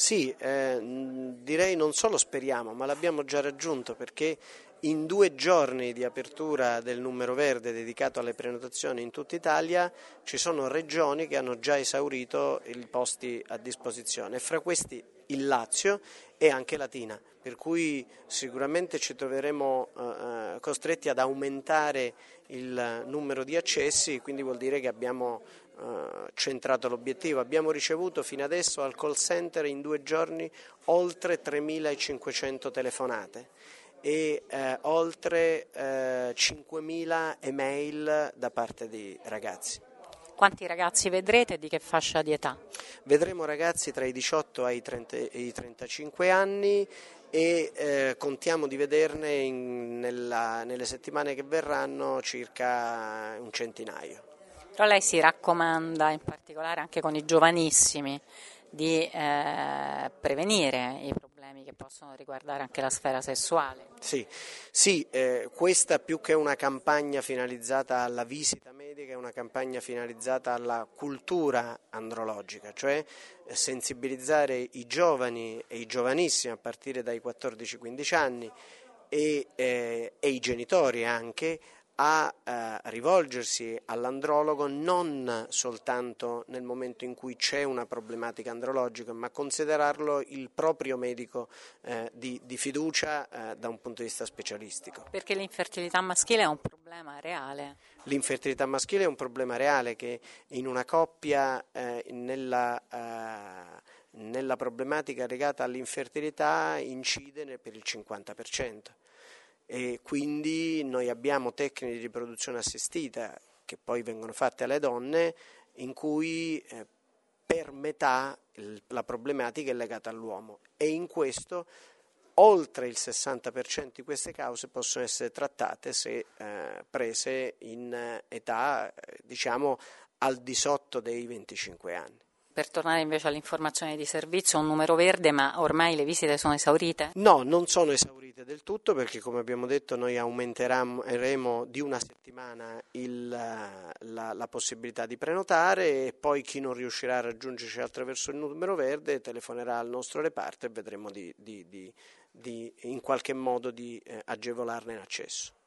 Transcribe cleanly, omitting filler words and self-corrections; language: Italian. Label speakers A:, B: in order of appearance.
A: Sì, direi non solo speriamo, ma l'abbiamo già raggiunto perché in 2 giorni di apertura del numero verde dedicato alle prenotazioni in tutta Italia ci sono regioni che hanno già esaurito i posti a disposizione, e fra questi il Lazio e anche Latina, per cui sicuramente ci troveremo costretti ad aumentare il numero di accessi, quindi vuol dire che abbiamo centrato l'obiettivo. Abbiamo ricevuto fino adesso al call center in 2 giorni oltre 3.500 telefonate e oltre 5.000 email da parte di ragazzi.
B: Quanti ragazzi vedrete e di che fascia di età?
A: Vedremo ragazzi tra i 18 e i 35 anni e contiamo di vederne nelle settimane che verranno circa un centinaio.
B: Però lei si raccomanda, in particolare anche con i giovanissimi, di prevenire i problemi che possono riguardare anche la sfera sessuale.
A: Sì, questa più che una campagna finalizzata alla visita medica è una campagna finalizzata alla cultura andrologica, cioè sensibilizzare i giovani e i giovanissimi a partire dai 14-15 anni e i genitori anche a rivolgersi all'andrologo non soltanto nel momento in cui c'è una problematica andrologica, ma considerarlo il proprio medico di fiducia da un punto di vista specialistico.
B: Perché l'infertilità maschile è un problema reale.
A: L'infertilità maschile è un problema reale che in una coppia nella problematica legata all'infertilità incide per il 50%. E quindi noi abbiamo tecniche di riproduzione assistita che poi vengono fatte alle donne in cui per metà la problematica è legata all'uomo, e in questo oltre il 60% di queste cause possono essere trattate se prese in età diciamo al di sotto dei 25 anni.
B: Per tornare invece all'informazione di servizio, un numero verde, ma ormai le visite sono esaurite?
A: No, non sono esaurite del tutto perché, come abbiamo detto, noi aumenteremo di una settimana la possibilità di prenotare, e poi chi non riuscirà a raggiungerci attraverso il numero verde telefonerà al nostro reparto e vedremo in qualche modo di agevolarne l'accesso.